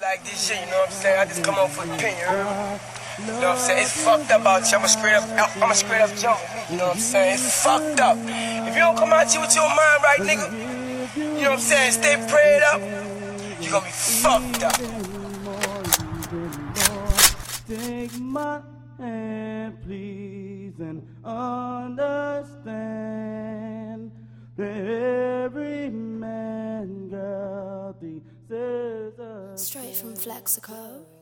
like this shit, you know what I'm saying? I just come on for the pin, you heard me? You know what I'm saying? It's fucked up out here. I'm a straight up jump. You know what I'm saying? It's fucked up. If you don't come out here with your mind right, nigga, you know what I'm saying? Stay prayed up. You're gonna be fucked up. Take my hand, please, and understand that every man got the scissors. Straight from Flexico.